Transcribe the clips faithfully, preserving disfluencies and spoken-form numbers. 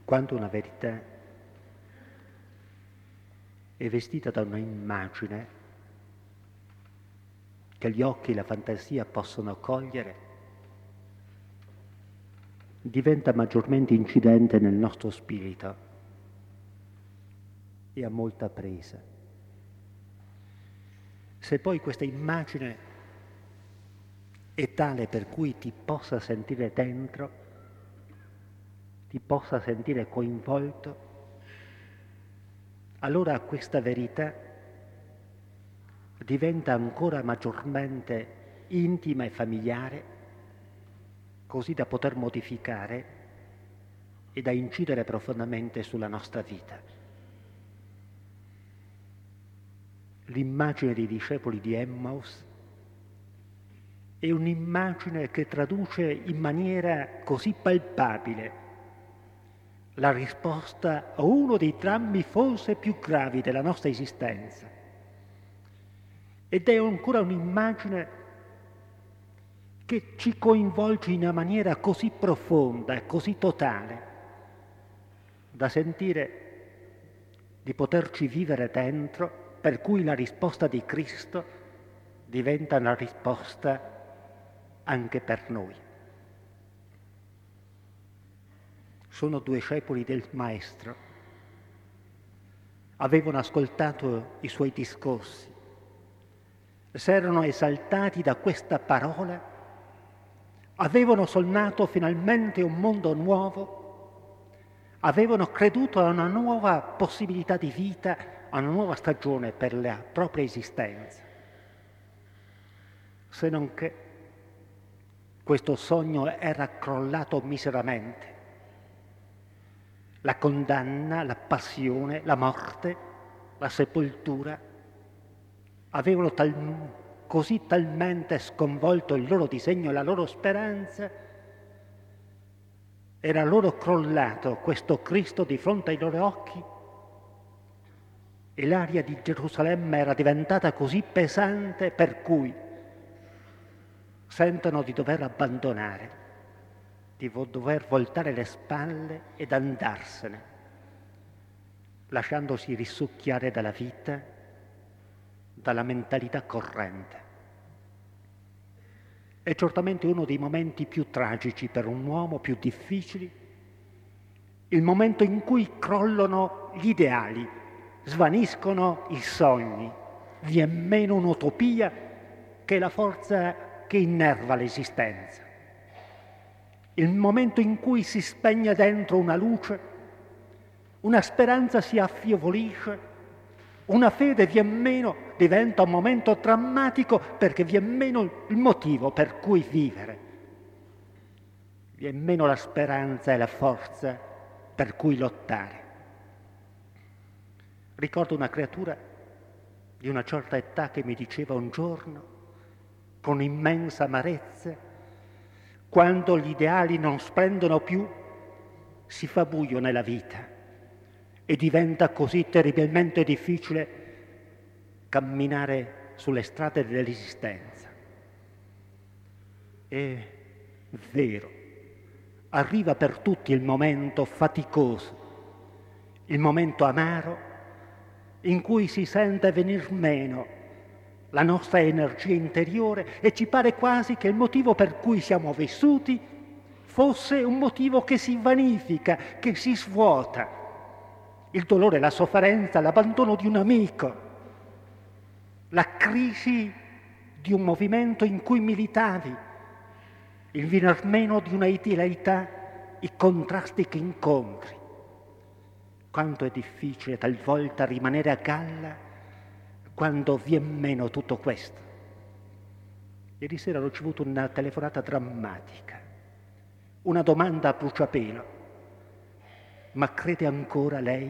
quando una verità è vestita da un'immagine che gli occhi e la fantasia possono cogliere, diventa maggiormente incidente nel nostro spirito e ha molta presa. Se poi questa immagine è tale per cui ti possa sentire dentro, ti possa sentire coinvolto, allora questa verità diventa ancora maggiormente intima e familiare, così da poter modificare e da incidere profondamente sulla nostra vita. L'immagine dei discepoli di Emmaus è un'immagine che traduce in maniera così palpabile la risposta a uno dei drammi forse più gravi della nostra esistenza. Ed è ancora un'immagine che ci coinvolge in una maniera così profonda e così totale da sentire di poterci vivere dentro, per cui la risposta di Cristo diventa una risposta anche per noi. Sono due discepoli del Maestro, avevano ascoltato i suoi discorsi, si erano esaltati da questa parola, avevano sognato finalmente un mondo nuovo, avevano creduto a una nuova possibilità di vita, a una nuova stagione per la propria esistenza. Se non che questo sogno era crollato miseramente. La condanna, la passione, la morte, la sepoltura avevano tal, così talmente sconvolto il loro disegno e la loro speranza, era loro crollato questo Cristo di fronte ai loro occhi e l'aria di Gerusalemme era diventata così pesante per cui sentono di dover abbandonare, di dover voltare le spalle ed andarsene, lasciandosi risucchiare dalla vita, dalla mentalità corrente. È certamente uno dei momenti più tragici per un uomo, più difficili, il momento in cui crollano gli ideali, svaniscono i sogni, vi è meno un'utopia che è la forza che innerva l'esistenza. Il momento in cui si spegne dentro una luce, una speranza si affievolisce, una fede vien meno, diventa un momento drammatico perché vien meno il motivo per cui vivere. Vien meno la speranza e la forza per cui lottare. Ricordo una creatura di una certa età che mi diceva un giorno, con immensa amarezza, quando gli ideali non splendono più, si fa buio nella vita e diventa così terribilmente difficile camminare sulle strade dell'esistenza. È vero, arriva per tutti il momento faticoso, il momento amaro, in cui si sente venir meno la nostra energia interiore e ci pare quasi che il motivo per cui siamo vissuti fosse un motivo che si vanifica, che si svuota. Il dolore, la sofferenza, l'abbandono di un amico, la crisi di un movimento in cui militavi, il venir meno di una idealità, i contrasti che incontri. Quanto è difficile talvolta rimanere a galla quando vien meno tutto questo. Ieri sera ho ricevuto una telefonata drammatica, una domanda a bruciapelo. Ma crede ancora lei?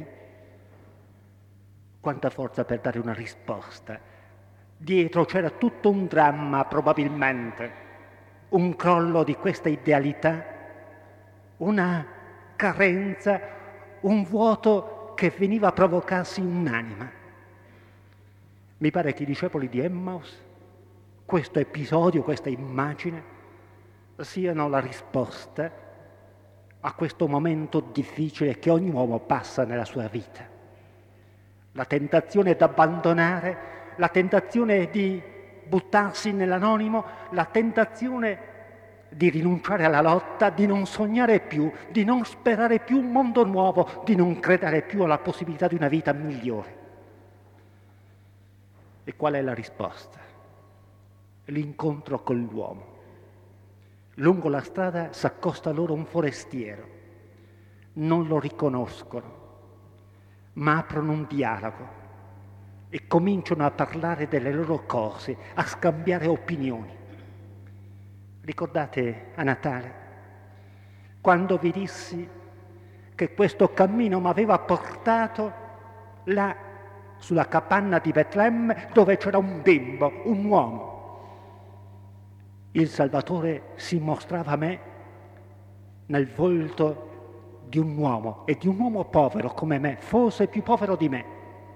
Quanta forza per dare una risposta. Dietro c'era tutto un dramma, probabilmente, un crollo di questa idealità, una carenza, un vuoto che veniva a provocarsi in un'anima. Mi pare che i discepoli di Emmaus, questo episodio, questa immagine, siano la risposta a questo momento difficile che ogni uomo passa nella sua vita. La tentazione d'abbandonare, la tentazione di buttarsi nell'anonimo, la tentazione di rinunciare alla lotta, di non sognare più, di non sperare più un mondo nuovo, di non credere più alla possibilità di una vita migliore. E qual è la risposta? L'incontro con l'uomo. Lungo la strada s'accosta loro un forestiero. Non lo riconoscono, ma aprono un dialogo e cominciano a parlare delle loro cose, a scambiare opinioni. Ricordate a Natale, quando vi dissi che questo cammino mi aveva portato là sulla capanna di Betlemme dove c'era un bimbo, un uomo. Il Salvatore si mostrava a me nel volto di un uomo e di un uomo povero come me, forse più povero di me.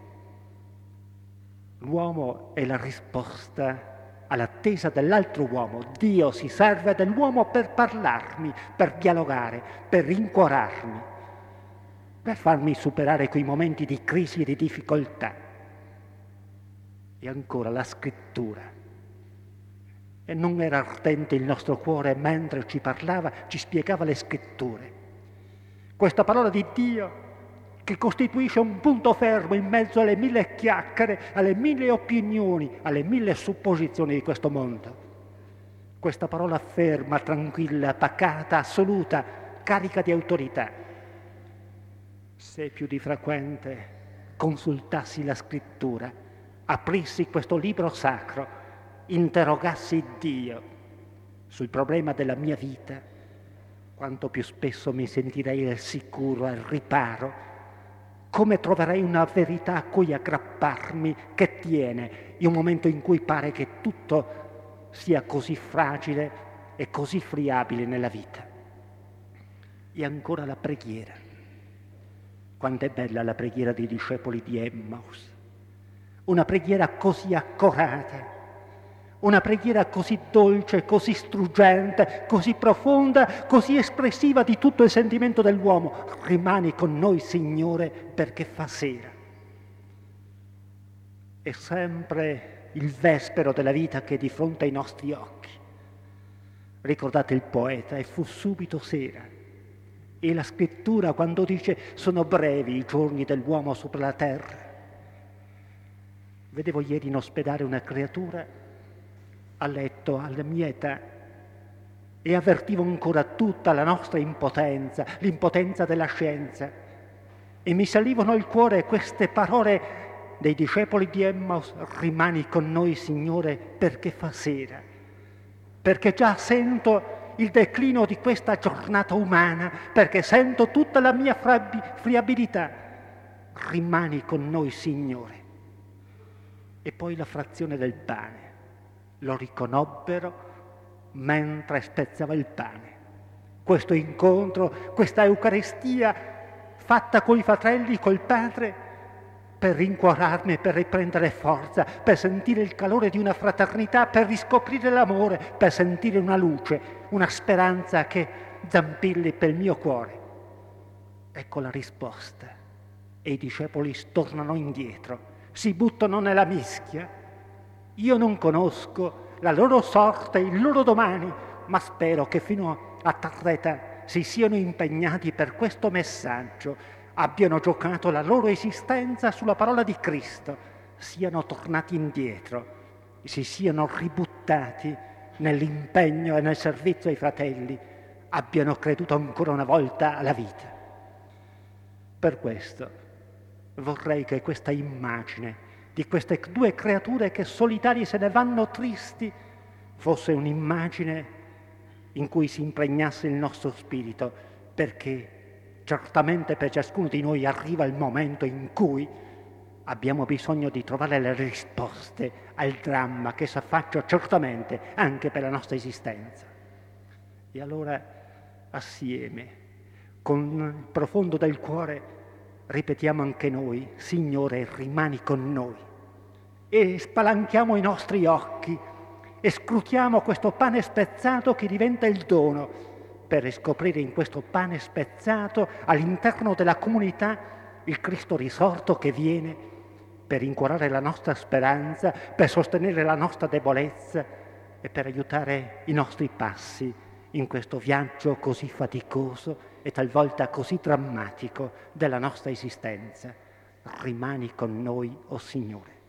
L'uomo è la risposta all'attesa dell'altro uomo. Dio si serve dell'uomo per parlarmi, per dialogare, per rincuorarmi, per farmi superare quei momenti di crisi e di difficoltà. E ancora la scrittura. E non era ardente il nostro cuore mentre ci parlava, ci spiegava le scritture. Questa parola di Dio che costituisce un punto fermo in mezzo alle mille chiacchiere, alle mille opinioni, alle mille supposizioni di questo mondo. Questa parola ferma, tranquilla, pacata, assoluta, carica di autorità. Se più di frequente consultassi la scrittura, aprissi questo libro sacro, interrogassi Dio sul problema della mia vita, quanto più spesso mi sentirei al sicuro, al riparo, come troverei una verità a cui aggrapparmi che tiene in un momento in cui pare che tutto sia così fragile e così friabile nella vita. E ancora la preghiera. Quanto è bella la preghiera dei discepoli di Emmaus. Una preghiera così accorata, una preghiera così dolce, così struggente, così profonda, così espressiva di tutto il sentimento dell'uomo. Rimani con noi, Signore, perché fa sera. È sempre il vespero della vita che è di fronte ai nostri occhi. Ricordate il poeta, e fu subito sera. E la scrittura quando dice sono brevi i giorni dell'uomo sopra la terra. Vedevo ieri in ospedale una creatura a letto alla mia età e avvertivo ancora tutta la nostra impotenza, l'impotenza della scienza, e mi salivano al cuore queste parole dei discepoli di Emmaus: rimani con noi, Signore, perché fa sera, perché già sento il declino di questa giornata umana, perché sento tutta la mia friabilità. Rimani con noi, Signore. E poi la frazione del pane. Lo riconobbero mentre spezzava il pane. Questo incontro, questa Eucaristia fatta coi fratelli, col Padre, per rincuorarmi, per riprendere forza, per sentire il calore di una fraternità, per riscoprire l'amore, per sentire una luce, una speranza che zampilli per il mio cuore. Ecco la risposta. E i discepoli tornano indietro, si buttano nella mischia. Io non conosco la loro sorte, il loro domani, ma spero che fino a tarda età si siano impegnati per questo messaggio, abbiano giocato la loro esistenza sulla parola di Cristo, siano tornati indietro, si siano ributtati nell'impegno e nel servizio ai fratelli, abbiano creduto ancora una volta alla vita. Per questo vorrei che questa immagine di queste due creature che solitarie se ne vanno tristi fosse un'immagine in cui si impregnasse il nostro spirito, perché certamente per ciascuno di noi arriva il momento in cui abbiamo bisogno di trovare le risposte al dramma che si affaccia certamente anche per la nostra esistenza. E allora assieme, con il profondo del cuore, ripetiamo anche noi: Signore, rimani con noi. E spalanchiamo i nostri occhi e scrutiamo questo pane spezzato che diventa il dono, per riscoprire in questo pane spezzato all'interno della comunità il Cristo risorto che viene per incuorare la nostra speranza, per sostenere la nostra debolezza e per aiutare i nostri passi in questo viaggio così faticoso e talvolta così drammatico della nostra esistenza. Rimani con noi, o Signore.